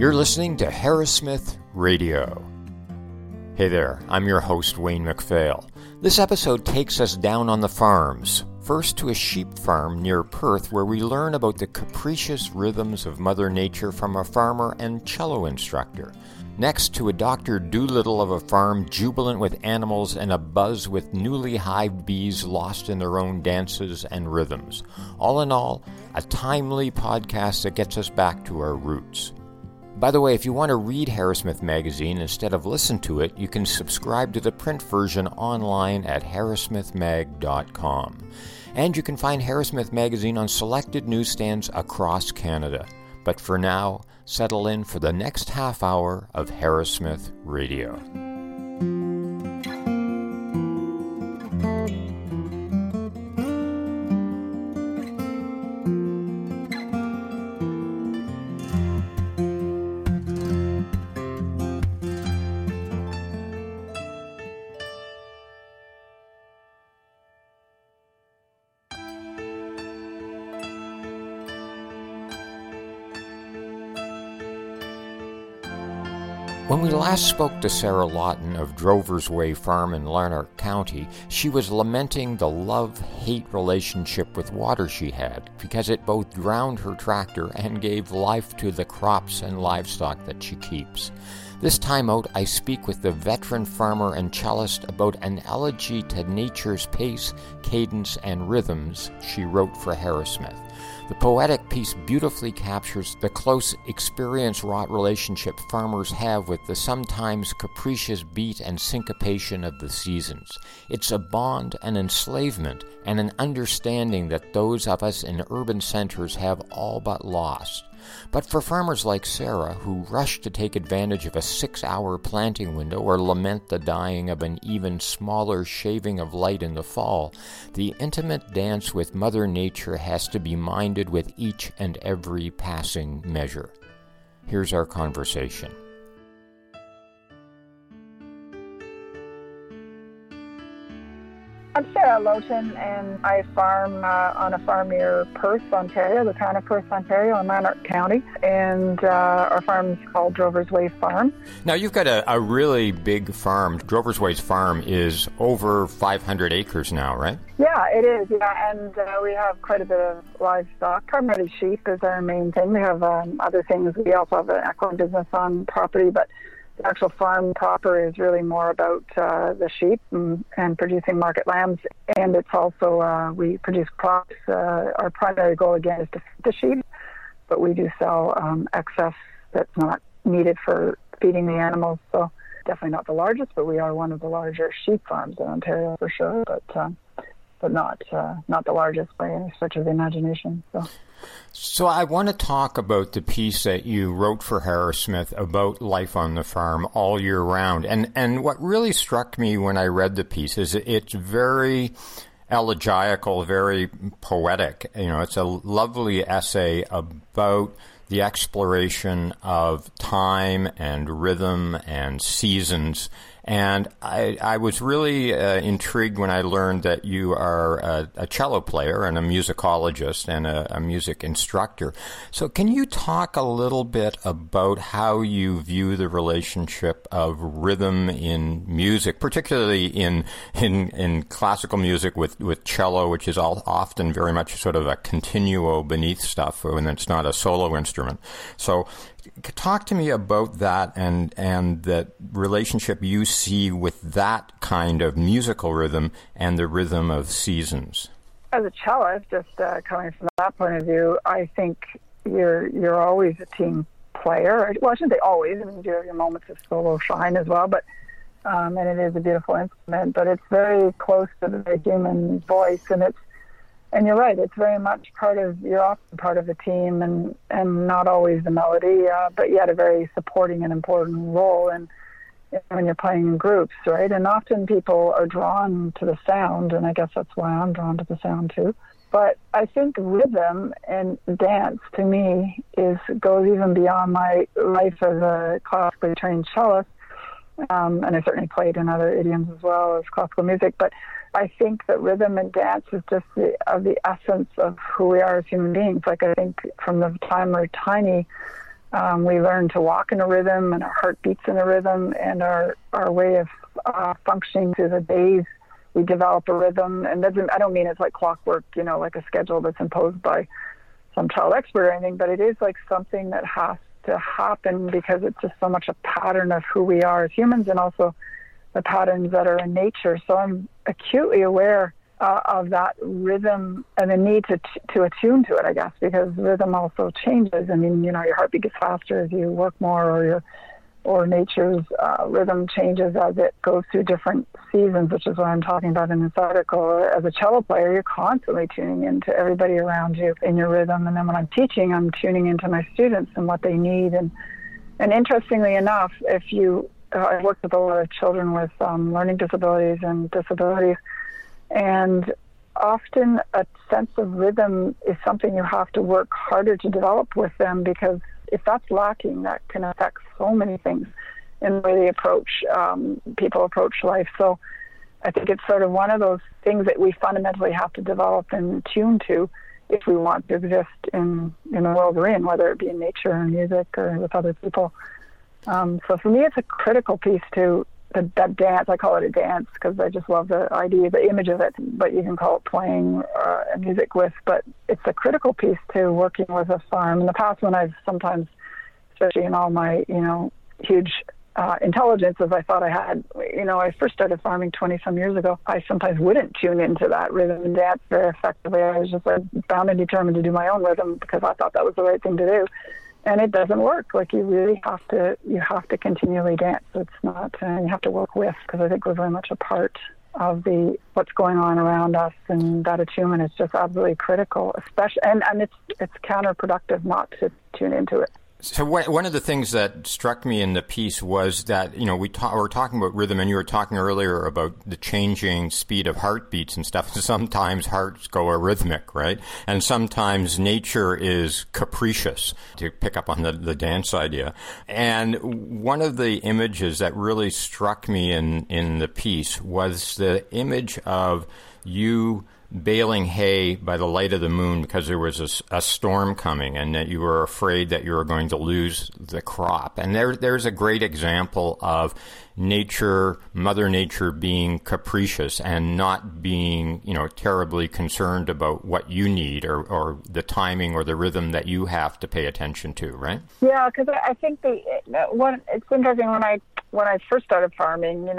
You're listening to Harrismith Radio. Hey there, I'm your host, Wayne MacPhail. This episode takes us down on the farms. First to a sheep farm near Perth, where we learn about the capricious rhythms of Mother Nature from a farmer and cello instructor. Next to a Dr. Doolittle of a farm jubilant with animals and abuzz with newly hived bees lost in their own dances and rhythms. All in all, a timely podcast that gets us back to our roots. By the way, if you want to read Harrismith Magazine instead of listen to it, you can subscribe to the print version online at harrismithmag.com. And you can find Harrismith Magazine on selected newsstands across Canada. But for now, settle in for the next half hour of Harrismith Radio. When we last spoke to Sarah Lawton of Drover's Way Farm in Lanark County, she was lamenting the love-hate relationship with water she had because it both drowned her tractor and gave life to the crops and livestock that she keeps. This time out, I speak with the veteran farmer and cellist about an elegy to nature's pace, cadence, and rhythms she wrote for Harrismith. The poetic piece beautifully captures the close, experience-wrought relationship farmers have with the sometimes capricious beat and syncopation of the seasons. It's a bond, an enslavement, and an understanding that those of us in urban centers have all but lost. But for farmers like Sarah, who rush to take advantage of a 6-hour planting window or lament the dying of an even smaller shaving of light in the fall, the intimate dance with Mother Nature has to be minded with each and every passing measure. Here's our conversation. I'm Sarah Lawton, and I farm on a farm near Perth, Ontario, the town of Perth, Ontario, in Lanark County, and our farm is called Drover's Way Farm. Now, you've got a really big farm. Drover's Way Farm is over 500 acres now, right? Yeah, it is, yeah, and we have quite a bit of livestock. Primarily sheep is our main thing. We have other things. We also have an equine business on property, but the actual farm proper is really more about the sheep and producing market lambs. And it's also, we produce crops. Our primary goal, again, is to feed the sheep, but we do sell excess that's not needed for feeding the animals. So definitely not the largest, but we are one of the larger sheep farms in Ontario for sure, but not the largest by any stretch of the imagination. So I want to talk about the piece that you wrote for Harrismith about life on the farm all year round. And what really struck me when I read the piece is it's very elegiacal, very poetic. You know, it's a lovely essay about the exploration of time and rhythm and seasons. And I was really intrigued when I learned that you are a cello player and a musicologist and a music instructor. So can you talk a little bit about how you view the relationship of rhythm in music, particularly in classical music with cello, which is often very much sort of a continuo beneath stuff when it's not a solo instrument. So talk to me about that and the relationship you see with that kind of musical rhythm and the rhythm of seasons. As a cellist, just coming from that point of view, I think you're always a team player. Well, I shouldn't say always. I mean, you do have your moments of solo shine as well, but and it is a beautiful instrument, but it's very close to the human voice, and you're right, it's very much you're often part of the team and not always the melody, but yet a very supporting and important role when you're playing in groups, right? And often people are drawn to the sound, and I guess that's why I'm drawn to the sound too. But I think rhythm and dance, to me, goes even beyond my life as a classically trained cellist, and I certainly played in other idioms as well as classical music, but I think that rhythm and dance is just the essence of who we are as human beings. Like, I think from the time we're tiny, We learn to walk in a rhythm, and our heart beats in a rhythm, and our way of functioning through the days. We develop a rhythm, and I don't mean it's like clockwork, like a schedule that's imposed by some child expert or anything, but it is like something that has to happen because it's just so much a pattern of who we are as humans, and also the patterns that are in nature. So I'm acutely aware of that rhythm and the need to attune to it, I guess, because rhythm also changes. I mean, your heartbeat gets faster as you work more, or nature's rhythm changes as it goes through different seasons, which is what I'm talking about in this article. As a cello player, you're constantly tuning into everybody around you in your rhythm. And then when I'm teaching, I'm tuning into my students and what they need. And interestingly enough, I've worked with a lot of children with learning disabilities and disabilities, and often a sense of rhythm is something you have to work harder to develop with them, because if that's lacking, that can affect so many things in the way people approach life. So I think it's sort of one of those things that we fundamentally have to develop and tune to if we want to exist in the world we're in, whether it be in nature or music or with other people. So for me, it's a critical piece to that dance. I call it a dance because I just love the idea, the image of it, but you can call it playing music with. But it's a critical piece to working with a farm. In the past, when I've sometimes, especially in all my, huge intelligence as I thought I had, I first started farming 20-some years ago, I sometimes wouldn't tune into that rhythm and dance very effectively. I was just bound and determined to do my own rhythm because I thought that was the right thing to do. And it doesn't work. Like, you really have to continually dance. It's not, you have to work with, because I think we're very much a part of what's going on around us, and that attunement is just absolutely critical, especially, and it's counterproductive not to tune into it. So one of the things that struck me in the piece was that, we're talking about rhythm, and you were talking earlier about the changing speed of heartbeats and stuff. Sometimes hearts go arrhythmic, right? And sometimes nature is capricious, to pick up on the dance idea. And one of the images that really struck me in the piece was the image of you baling hay by the light of the moon because there was a storm coming, and that you were afraid that you were going to lose the crop. And there's a great example of Mother Nature being capricious and not being, terribly concerned about what you need or the timing or the rhythm that you have to pay attention to, right? Yeah, because I think it's interesting when I first started farming,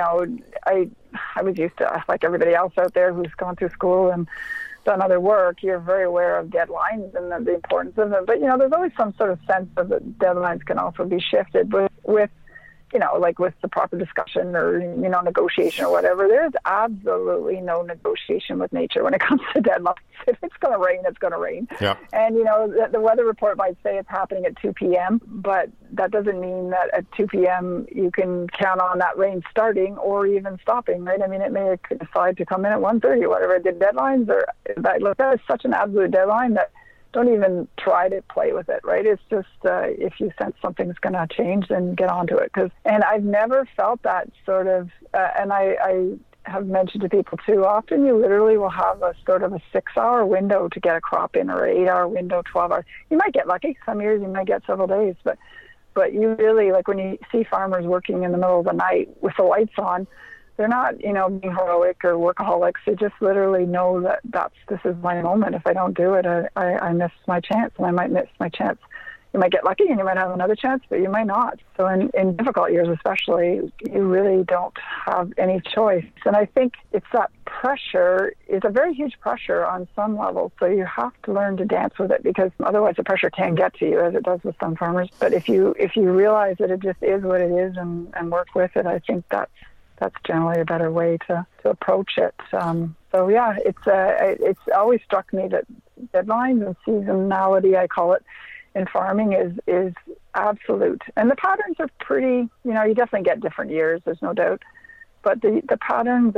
I was used to, like everybody else out there who's gone through school and done other work, you're very aware of deadlines and the importance of them. But, there's always some sort of sense of that deadlines can also be shifted with like with the proper discussion or, negotiation or whatever. There's absolutely no negotiation with nature when it comes to deadlines. If it's going to rain, it's going to rain. Yep. And, the weather report might say it's happening at 2 p.m., but that doesn't mean that at 2 p.m. you can count on that rain starting or even stopping, right? I mean, it may decide to come in at 1:30 or whatever. The deadlines that is such an absolute deadline that don't even try to play with it, right? It's just if you sense something's going to change, then get onto it. And I've never felt that sort of, and I have mentioned to people too, often you literally will have a sort of a 6-hour window to get a crop in, or an 8-hour window, 12 hours. You might get lucky. Some years you might get several days, but you really, like when you see farmers working in the middle of the night with the lights on, they're not, being heroic or workaholics. They just literally know that this is my moment. If I don't do it, I miss my chance, and I might miss my chance. You might get lucky and you might have another chance, but you might not. So in difficult years especially, you really don't have any choice. And I think it's that pressure is a very huge pressure on some levels. So you have to learn to dance with it, because otherwise the pressure can get to you, as it does with some farmers. But if you realize that it just is what it is and work with it, I think that's generally a better way to approach it. So yeah, it's always struck me that deadlines and seasonality, I call it, in farming is absolute. And the patterns are pretty, you definitely get different years, there's no doubt. But the patterns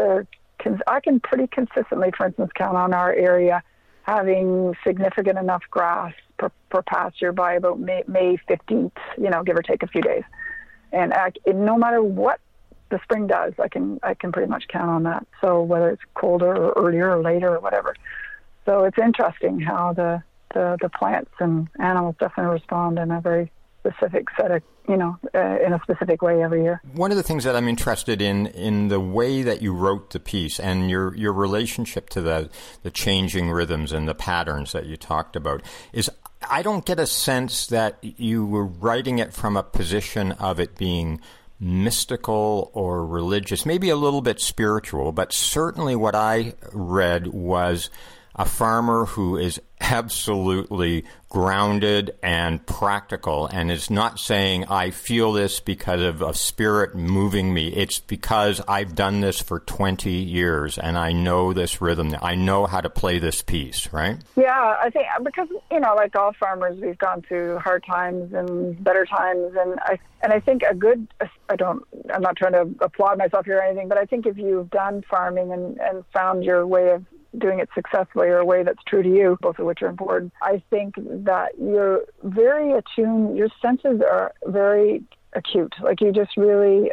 I can pretty consistently, for instance, count on our area having significant enough grass per pasture by about May 15th, give or take a few days. And no matter what the spring does, I can pretty much count on that. So whether it's colder or earlier or later or whatever. So it's interesting how the plants and animals definitely respond in a very specific set of, in a specific way every year. One of the things that I'm interested in the way that you wrote the piece and your relationship to the changing rhythms and the patterns that you talked about is I don't get a sense that you were writing it from a position of it being mystical or religious, maybe a little bit spiritual, but certainly what I read was a farmer who is absolutely grounded and practical and is not saying, I feel this because of a spirit moving me. It's because I've done this for 20 years and I know this rhythm. I know how to play this piece, right? Yeah, I think because, like all farmers, we've gone through hard times and better times. And I think I'm not trying to applaud myself here or anything, but I think if you've done farming and found your way of doing it successfully or a way that's true to you, both of which are important, I think that you're very attuned, your senses are very acute. Like you just really,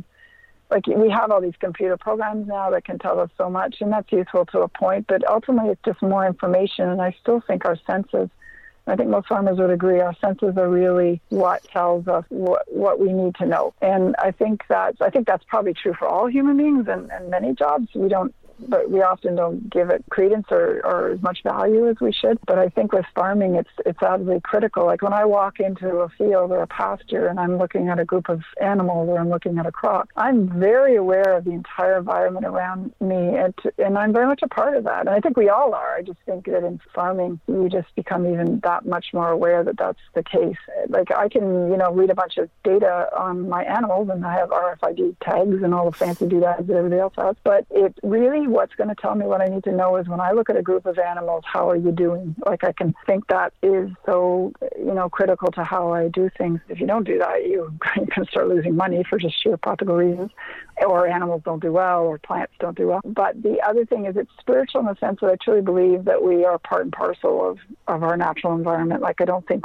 we have all these computer programs now that can tell us so much, and that's useful to a point, but ultimately it's just more information, and I still think our senses, I think most farmers would agree, our senses are really what tells us what we need to know. And I think that's probably true for all human beings and many jobs. But we often don't give it credence or as much value as we should. But I think with farming, it's absolutely critical. Like when I walk into a field or a pasture and I'm looking at a group of animals or I'm looking at a crop, I'm very aware of the entire environment around me, and I'm very much a part of that. And I think we all are. I just think that in farming, we just become even that much more aware that that's the case. Like I can, read a bunch of data on my animals, and I have RFID tags and all the fancy doodads that everybody else has. But it really, what's going to tell me what I need to know is when I look at a group of animals, how are you doing? Like I can think that is so, critical to how I do things. If you don't do that, you're going to start losing money for just sheer practical reasons, or animals don't do well, or plants don't do well. But the other thing is it's spiritual in the sense that I truly believe that we are part and parcel of our natural environment. Like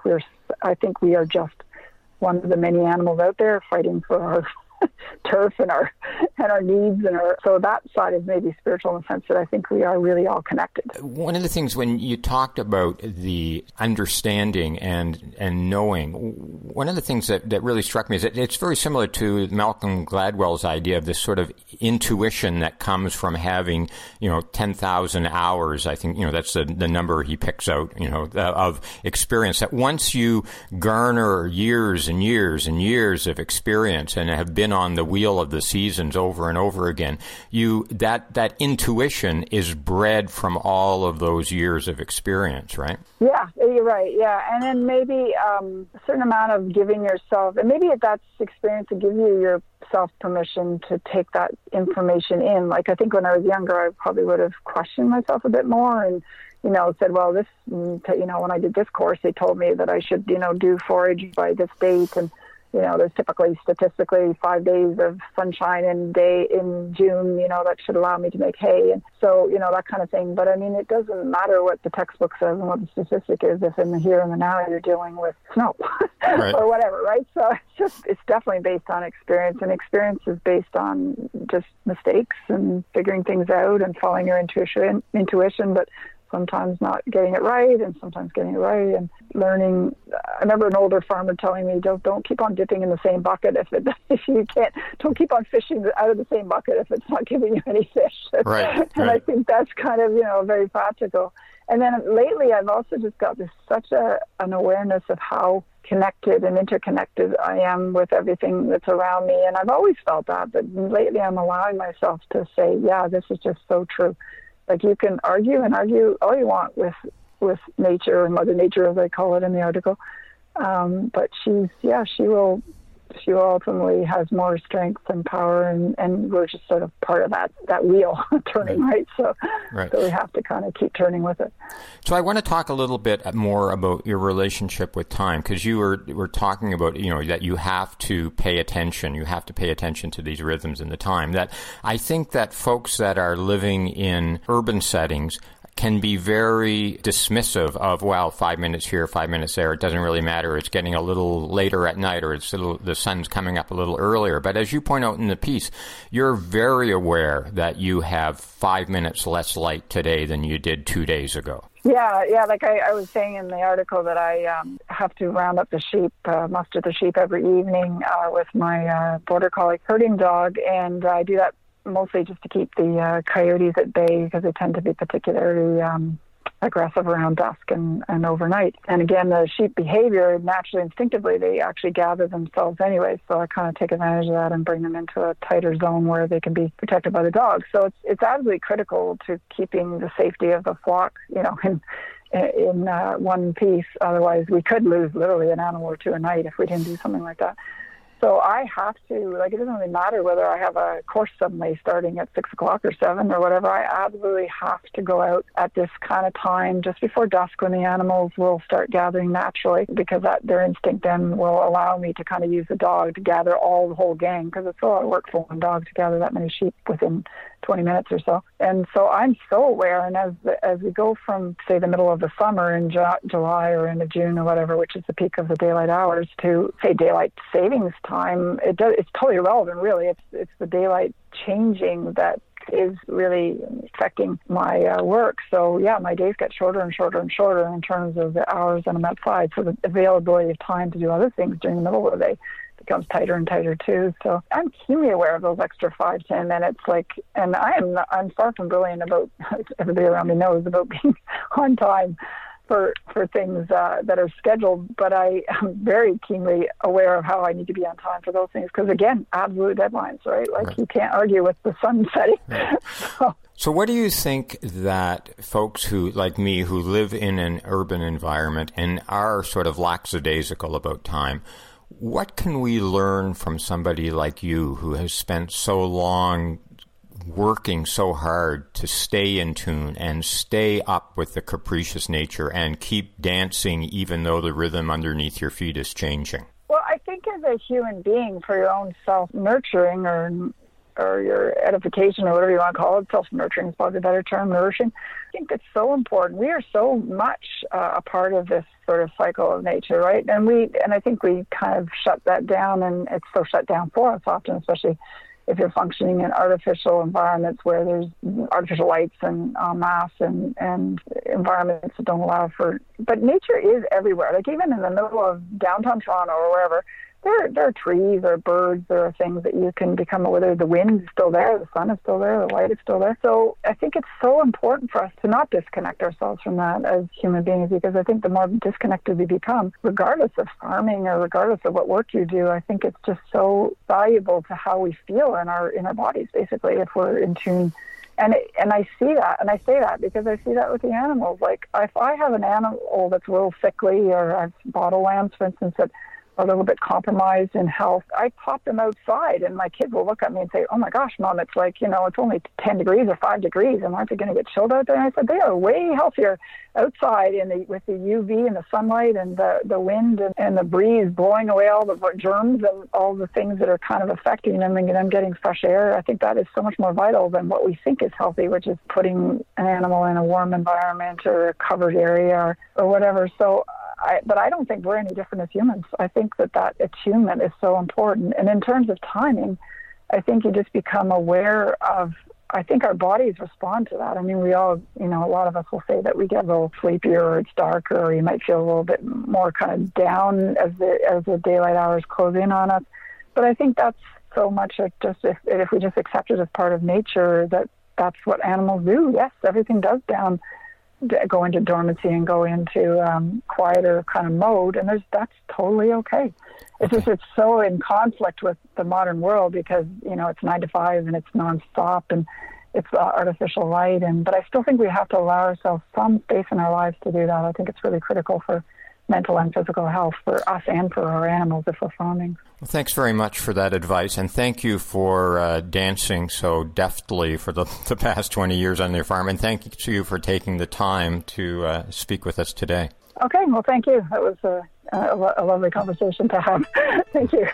I think we are just one of the many animals out there fighting for our turf and our needs so that side is maybe spiritual in the sense that I think we are really all connected. One of the things when you talked about the understanding and knowing, one of the things that really struck me is that it's very similar to Malcolm Gladwell's idea of this sort of intuition that comes from having 10,000 hours. I think that's the number he picks out of experience, that once you garner years and years and years of experience and have been on the wheel of the seasons over and over again, that intuition is bred from all of those years of experience, right? Yeah, you're right. Yeah, and then maybe a certain amount of giving yourself, and maybe if that's experience to give you yourself permission to take that information in. Like I think when I was younger, I probably would have questioned myself a bit more and said, well, this, when I did this course, they told me that I should, do forage by this date, and there's typically statistically 5 days of sunshine in June, that should allow me to make hay. And so, that kind of thing. But I mean, it doesn't matter what the textbook says and what the statistic is if in the here and the now you're dealing with snow right. or whatever, right? So it's definitely based on experience, and experience is based on just mistakes and figuring things out and following your intuition, but sometimes not getting it right and sometimes getting it right, and learning. I remember an older farmer telling me, don't keep on dipping in the same bucket don't keep on fishing out of the same bucket if it's not giving you any fish. Right. And I think that's kind of, very practical. And then lately I've also just got such an awareness of how connected and interconnected I am with everything that's around me. And I've always felt that, but lately I'm allowing myself to say, yeah, this is just so true. Like you can argue all you want with nature, or Mother Nature as I call it in the article. But she will ultimately has more strength and power, and we're just sort of part of that wheel turning, right? So we have to kind of keep turning with it. So I want to talk a little bit more about your relationship with time, because you were talking about, that you have to pay attention. You have to pay attention to these rhythms and the time. That I think that folks that are living in urban settings can be very dismissive of, 5 minutes here, 5 minutes there. It doesn't really matter. It's getting a little later at night, or the sun's coming up a little earlier. But as you point out in the piece, you're very aware that you have 5 minutes less light today than you did 2 days ago. Yeah. Like I was saying in the article that I have to round up the sheep, muster the sheep every evening with my border collie herding dog, and I do that mostly just to keep the coyotes at bay because they tend to be particularly aggressive around dusk and overnight. And again, the sheep behavior, naturally, instinctively, they actually gather themselves anyway. So I kind of take advantage of that and bring them into a tighter zone where they can be protected by the dogs. So it's absolutely critical to keeping the safety of the flock, in one piece. Otherwise, we could lose literally an animal or two a night if we didn't do something like that. So I have to, it doesn't really matter whether I have a course suddenly starting at 6 o'clock or 7 or whatever. I absolutely have to go out at this kind of time just before dusk when the animals will start gathering naturally, because their instinct then will allow me to kind of use the dog to gather the whole gang, because it's a lot of work for one dog to gather that many sheep within 20 minutes or so. And so I'm so aware, and as we go from, say, the middle of the summer in July or into June or whatever, which is the peak of the daylight hours, to, say, daylight savings time, it's totally irrelevant, really. It's the daylight changing that is really affecting my work. So, yeah, my days get shorter and shorter and shorter in terms of the hours that I'm outside. So the availability of time to do other things during the middle of the day becomes tighter and tighter too. So I'm keenly aware of those extra 5-10 minutes. And I'm far from brilliant about, everybody around me knows about being on time for things that are scheduled, but I am very keenly aware of how I need to be on time for those things, because again, absolute deadlines, right? Right. You can't argue with the sun setting. Right. So what do you think that folks who, like me, who live in an urban environment and are sort of lackadaisical about time, what can we learn from somebody like you who has spent so long working so hard to stay in tune and stay up with the capricious nature and keep dancing even though the rhythm underneath your feet is changing? Well, I think as a human being, for your own self-nurturing or your edification or whatever you want to call it, self-nurturing is probably a better term, nourishing, I think it's so important. We are so much a part of this sort of cycle of nature, right? And I think we kind of shut that down, and it's so shut down for us often, especially if you're functioning in artificial environments where there's artificial lights and mass and environments that don't allow for... But nature is everywhere. Like even in the middle of downtown Toronto or wherever, there are trees, there are birds, there are things that you can become aware of. The wind is still there, the sun is still there, the light is still there. So I think it's so important for us to not disconnect ourselves from that as human beings, because I think the more disconnected we become, regardless of farming or regardless of what work you do, I think it's just so valuable to how we feel in our bodies, basically, if we're in tune. And I see that, and I say that because I see that with the animals. Like if I have an animal that's a little sickly, or I've bottle lambs, for instance, that a little bit compromised in health, I pop them outside, and my kids will look at me and say, "Oh my gosh, Mom, it's it's only 10 degrees or 5 degrees, and aren't they going to get chilled out there?" And I said, they are way healthier outside with the UV and the sunlight and the wind and the breeze blowing away all the germs and all the things that are kind of affecting them and them getting fresh air. I think that is so much more vital than what we think is healthy, which is putting an animal in a warm environment or a covered area or whatever. So but I don't think we're any different as humans. I think that attunement is so important. And in terms of timing, I think you just become aware of, I think our bodies respond to that. I mean, we all, a lot of us will say that we get a little sleepier, or it's darker, or you might feel a little bit more kind of down as the daylight hours close in on us. But I think that's so much just if we just accept it as part of nature, that's what animals do. Yes, everything does go into dormancy and go into quieter kind of mode, and that's totally okay. It's just it's so in conflict with the modern world because it's 9 to 5 and it's nonstop and it's artificial light, but I still think we have to allow ourselves some space in our lives to do that. I think it's really critical for mental and physical health for us and for our animals if we're farming. Well, thanks very much for that advice, and thank you for dancing so deftly for the past 20 years on your farm, and thank you for taking the time to speak with us today. Okay, well, thank you. That was a lovely conversation to have. Thank you.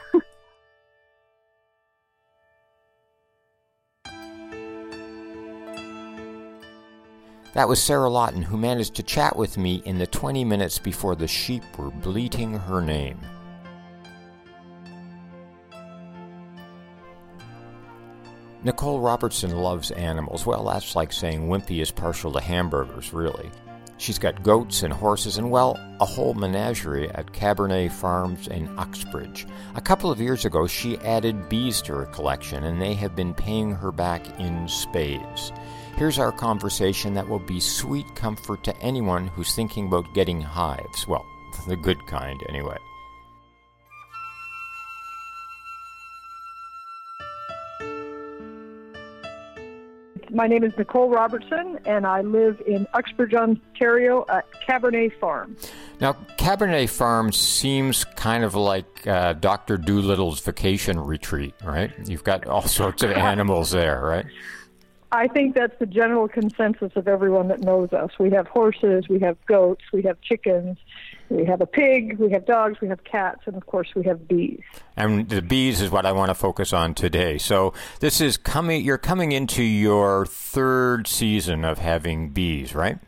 That was Sarah Lawton, who managed to chat with me in the 20 minutes before the sheep were bleating her name. Nicole Robertson loves animals. Well, that's like saying Wimpy is partial to hamburgers, really. She's got goats and horses and, well, a whole menagerie at Cabernet Farms in Uxbridge. A couple of years ago, she added bees to her collection, and they have been paying her back in spades. Here's our conversation that will be sweet comfort to anyone who's thinking about getting hives. Well, the good kind, anyway. My name is Nicole Robertson, and I live in Uxbridge, Ontario at Cabernet Farm. Now, Cabernet Farm seems kind of like Dr. Doolittle's vacation retreat, right? You've got all sorts of animals there, right? I think that's the general consensus of everyone that knows us. We have horses, we have goats, we have chickens, we have a pig, we have dogs, we have cats, and of course we have bees. And the bees is what I want to focus on today. So this is you're coming into your third season of having bees, right?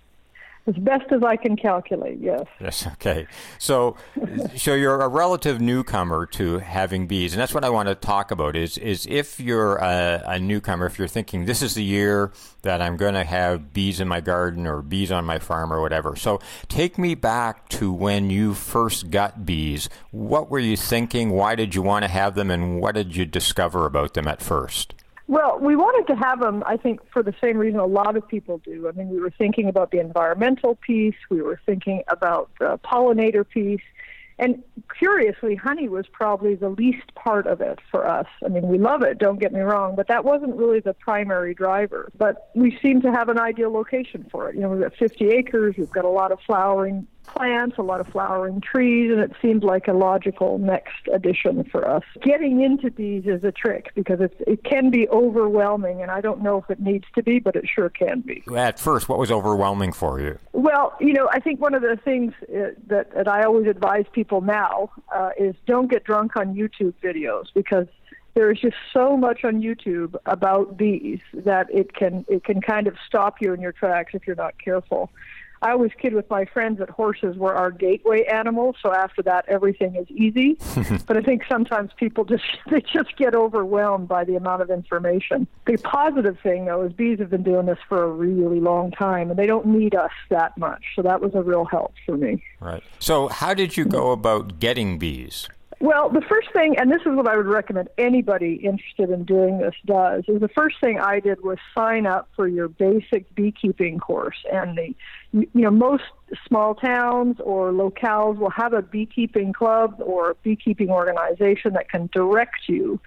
As best as I can calculate, yes. Yes, okay. So you're a relative newcomer to having bees, and that's what I want to talk about is if you're a newcomer, if you're thinking this is the year that I'm going to have bees in my garden or bees on my farm or whatever. So take me back to when you first got bees. What were you thinking? Why did you want to have them, and what did you discover about them at first? Well, we wanted to have them, I think, for the same reason a lot of people do. I mean, we were thinking about the environmental piece. We were thinking about the pollinator piece. And curiously, honey was probably the least part of it for us. I mean, we love it, don't get me wrong, but that wasn't really the primary driver. But we seem to have an ideal location for it. You know, we've got 50 acres. We've got a lot of flowering plants, a lot of flowering trees, and it seemed like a logical next addition for us. Getting into bees is a trick because it can be overwhelming, and I don't know if it needs to be, but it sure can be. At first, what was overwhelming for you? Well, you know, I think one of the things that I always advise people now is don't get drunk on YouTube videos because there is just so much on YouTube about bees that it can kind of stop you in your tracks if you're not careful. I always kid with my friends that horses were our gateway animals, so after that everything is easy. But I think sometimes people just get overwhelmed by the amount of information. The positive thing, though, is bees have been doing this for a really long time, and they don't need us that much. So that was a real help for me. Right. So how did you go about getting bees? Well, the first thing, and this is what I would recommend anybody interested in doing this does, is the first thing I did was sign up for your basic beekeeping course. And most small towns or locales will have a beekeeping club or a beekeeping organization that can direct you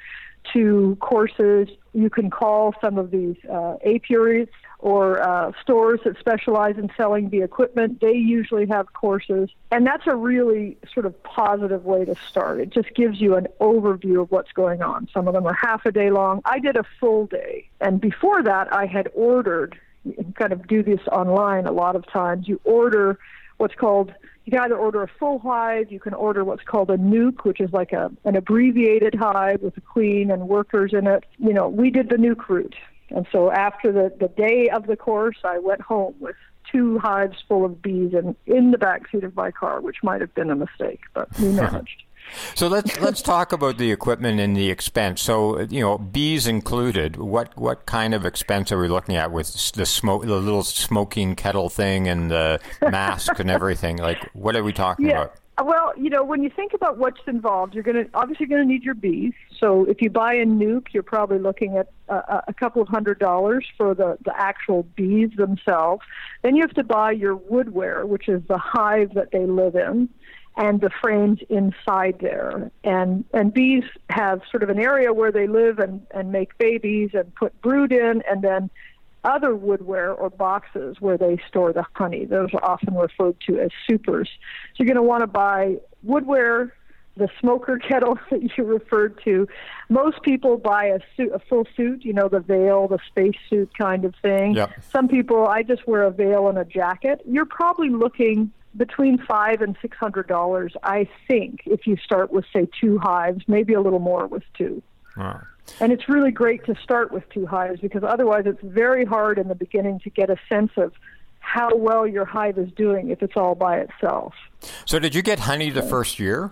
to courses. You can call some of these apiaries or stores that specialize in selling bee equipment. They usually have courses, and that's a really sort of positive way to start. It just gives you an overview of what's going on. Some of them are half a day long. I did a full day, and before that I had ordered, you kind of do this online a lot of times, you order what's called, you can either order a full hive, you can order what's called a nuke, which is like an abbreviated hive with a queen and workers in it. You know, we did the nuke route. And so after the day of the course, I went home with 2 hives full of bees in the backseat of my car, which might have been a mistake, but we managed. So let's talk about the equipment and the expense. So, you know, bees included, what kind of expense are we looking at with the little smoking kettle thing and the mask and everything? Like, what are we talking about? Well, you know, when you think about what's involved, you're obviously going to need your bees. So if you buy a nuke, you're probably looking at a couple of $100s for the actual bees themselves. Then you have to buy your woodware, which is the hive that they live in, and the frames inside there. And bees have sort of an area where they live and make babies and put brood in, and then other woodware or boxes where they store the honey. Those are often referred to as supers. So you're going to want to buy woodware, the smoker kettle that you referred to. Most people buy a full suit, you know, the veil, the space suit kind of thing. Yep. Some people, I just wear a veil and a jacket. You're probably looking between $500 and $600, I think, if you start with, say, 2 hives, maybe a little more with 2. Wow. And it's really great to start with 2 hives because otherwise it's very hard in the beginning to get a sense of how well your hive is doing if it's all by itself. So did you get honey the first year?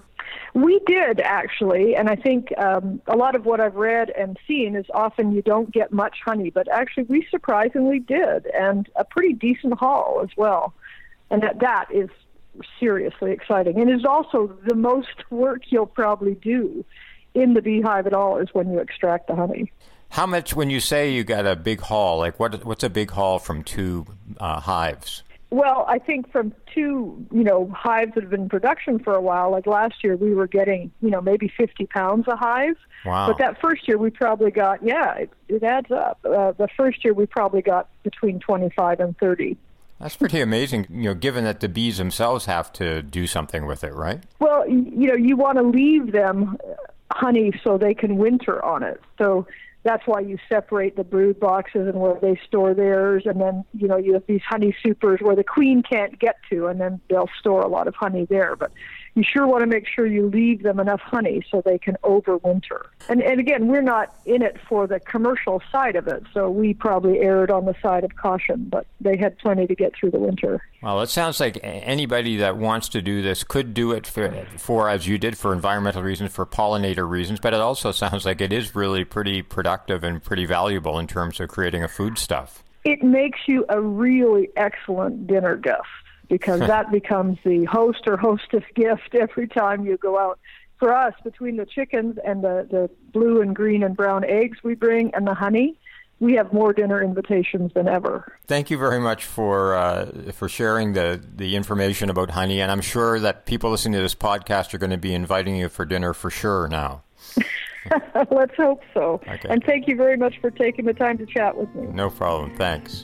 We did, actually, and I think a lot of what I've read and seen is often you don't get much honey, but actually we surprisingly did, and a pretty decent haul as well. And that is seriously exciting. And it's also the most work you'll probably do in the beehive at all is when you extract the honey. How much, when you say you got a big haul, like what's a big haul from 2 hives? Well, I think from 2, hives that have been in production for a while, like last year we were getting, maybe 50 pounds a hive. Wow. But that first year we probably got, it adds up. The first year we probably got between 25 and 30. That's pretty amazing, given that the bees themselves have to do something with it, right? Well, you want to leave them honey so they can winter on it. So that's why you separate the brood boxes and where they store theirs, and then you have these honey supers where the queen can't get to, and then they'll store a lot of honey there. But you sure want to make sure you leave them enough honey so they can overwinter. And again, we're not in it for the commercial side of it, so we probably erred on the side of caution, but they had plenty to get through the winter. Well, it sounds like anybody that wants to do this could do it for, as you did, for environmental reasons, for pollinator reasons, but it also sounds like it is really pretty productive and pretty valuable in terms of creating a foodstuff. It makes you a really excellent dinner gift, because that becomes the host or hostess gift every time you go out. For us, between the chickens and the blue and green and brown eggs we bring and the honey, we have more dinner invitations than ever. Thank you very much for sharing the information about honey, and I'm sure that people listening to this podcast are going to be inviting you for dinner for sure now. Let's hope so. Okay. And thank you very much for taking the time to chat with me. No problem. Thanks.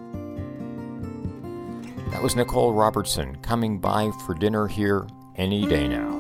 That was Nicole Robertson coming by for dinner here any day now.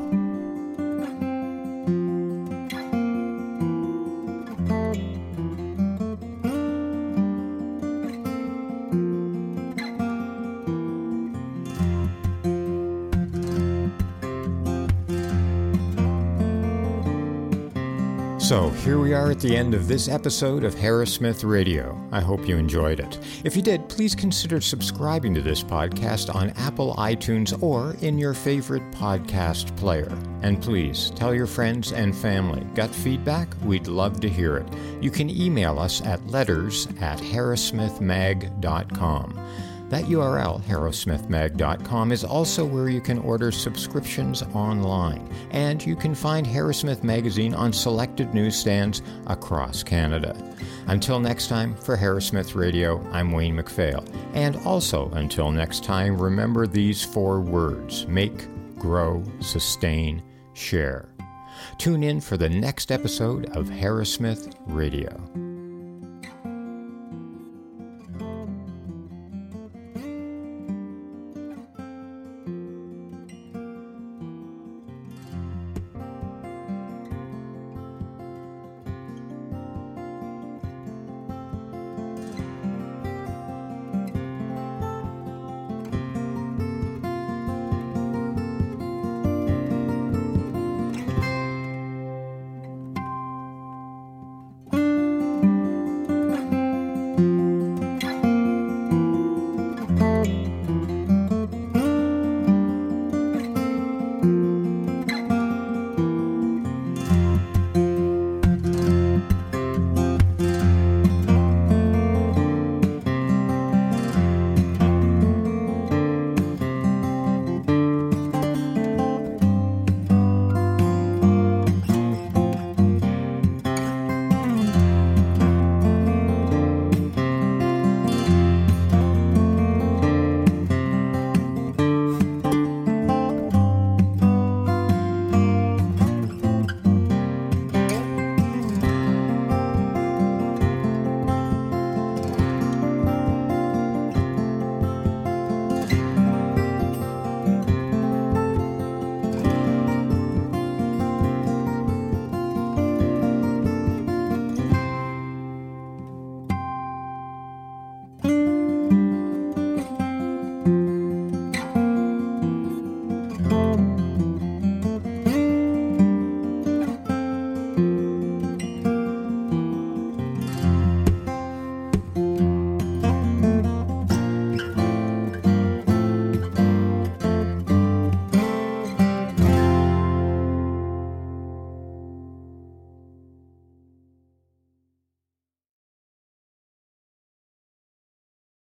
So, here we are at the end of this episode of Harrismith Radio. I hope you enjoyed it. If you did, please consider subscribing to this podcast on Apple iTunes or in your favorite podcast player. And please, tell your friends and family. Got feedback? We'd love to hear it. You can email us at letters@harrismithmag.com. That URL, harrismithmag.com, is also where you can order subscriptions online. And you can find Harrismith Magazine on selected newsstands across Canada. Until next time, for Harrismith Radio, I'm Wayne MacPhail. And also, until next time, remember these 4 words: make, grow, sustain, share. Tune in for the next episode of Harrismith Radio.